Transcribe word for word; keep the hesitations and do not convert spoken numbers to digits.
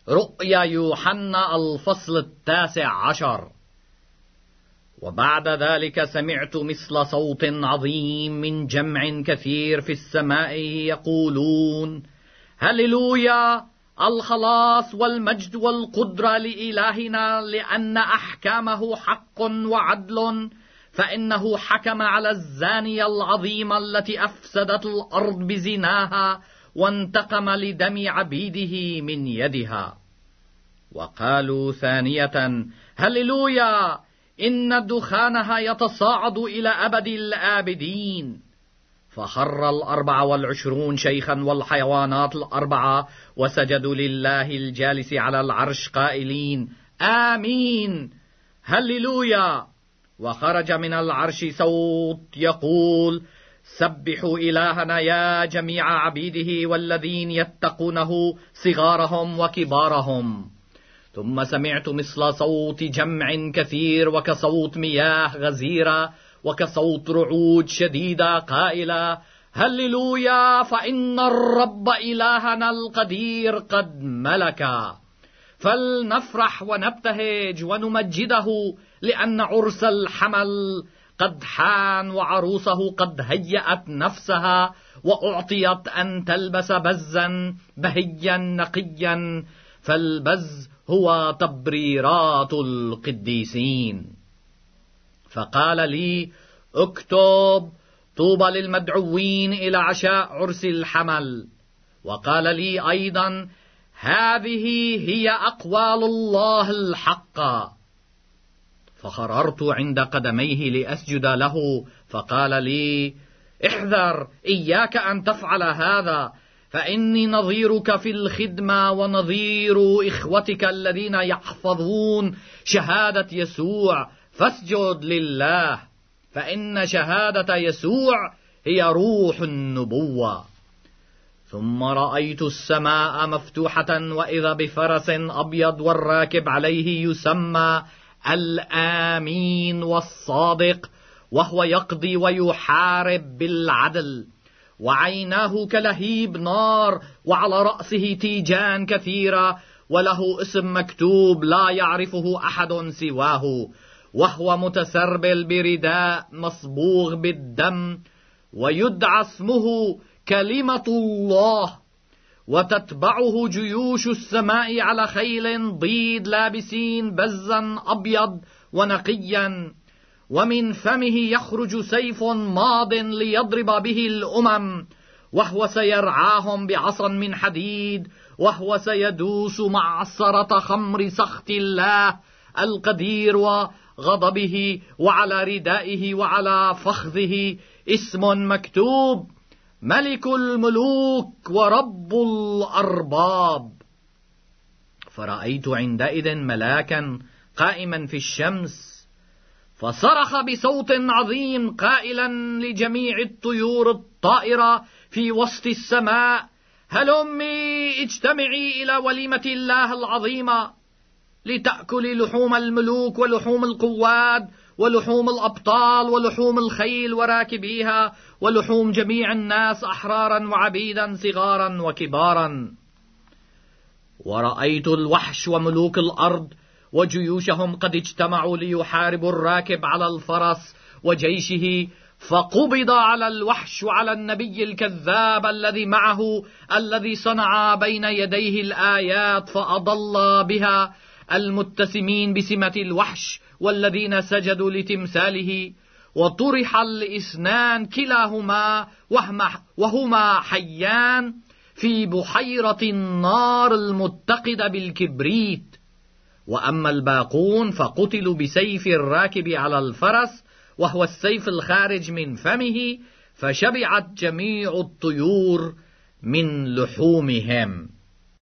رؤيا يوحنا الفصل التاسع عشر. وبعد ذلك سمعت مثل صوت عظيم من جمع كثير في السماء يقولون: هللويا، الخلاص والمجد والقدرة لإلهنا، لأن أحكامه حق وعدل، فإنه حكم على الزانية العظيمة التي أفسدت الأرض بزناها، وانتقم لدم عبيده من يدها. وقالوا ثانية: هللويا، إن دخانها يتصاعد إلى أبد الآبدين. فخر الأربعة والعشرون شيخا والحيوانات الأربعة وسجدوا لله الجالس على العرش قائلين: آمين، هللويا. وخرج من العرش صوت يقول: سبحوا إلهنا يا جميع عبيده والذين يتقونه، صغارهم وكبارهم. ثم سمعت مثل صوت جمع كثير وكصوت مياه غزيرة وكصوت رعود شديدة قائلة: هللويا، فإن الرب إلهنا القدير قد ملك. فلنفرح ونبتهج ونمجده، لأن عرس الحمل قد حان، وعروسه قد هيأت نفسها، وأعطيت أن تلبس بزا بهيا نقيا، فالبز هو تبريرات القديسين. فقال لي: اكتب: طوبى للمدعوين إلى عشاء عرس الحمل. وقال لي أيضا: هذه هي أقوال الله الحق. فخررت عند قدميه لأسجد له، فقال لي: احذر، إياك أن تفعل هذا، فإني نظيرك في الخدمة ونظير إخوتك الذين يحفظون شهادة يسوع، فاسجد لله، فإن شهادة يسوع هي روح النبوة. ثم رأيت السماء مفتوحة، وإذا بفرس أبيض، والراكب عليه يسمى الآمين والصادق، وهو يقضي ويحارب بالعدل، وعيناه كلهيب نار، وعلى رأسه تيجان كثيرة، وله اسم مكتوب لا يعرفه أحد سواه، وهو متسربل برداء مصبوغ بالدم، ويدعى اسمه كلمة الله. وتتبعه جيوش السماء على خيل بيض، لابسين بزا أبيض ونقيا، ومن فمه يخرج سيف ماض ليضرب به الأمم، وهو سيرعاهم بعصا من حديد، وهو سيدوس معصرة خمر سخط الله القدير وغضبه، وعلى ردائه وعلى فخذه اسم مكتوب: ملك الملوك ورب الأرباب. فرأيت عندئذ ملاكا قائما في الشمس، فصرخ بصوت عظيم قائلا لجميع الطيور الطائرة في وسط السماء: هلمي اجتمعي إلى وليمة الله العظيمة، لتأكل لحوم الملوك ولحوم القواد ولحوم الأبطال ولحوم الخيل وراكبيها، ولحوم جميع الناس أحرارا وعبيدا صغارا وكبارا. ورأيت الوحش وملوك الأرض وجيوشهم قد اجتمعوا ليحاربوا الراكب على الفرس وجيشه، فقبض على الوحش وعلى النبي الكذاب الذي معه، الذي صنع بين يديه الآيات، فأضل بها المتسمين بسمة الوحش والذين سجدوا لتمثاله. وطرح الاثنان كلاهما وهما حيان في بحيرة النار المتقدة بالكبريت. وأما الباقون فقتلوا بسيف الراكب على الفرس، وهو السيف الخارج من فمه، فشبعت جميع الطيور من لحومهم.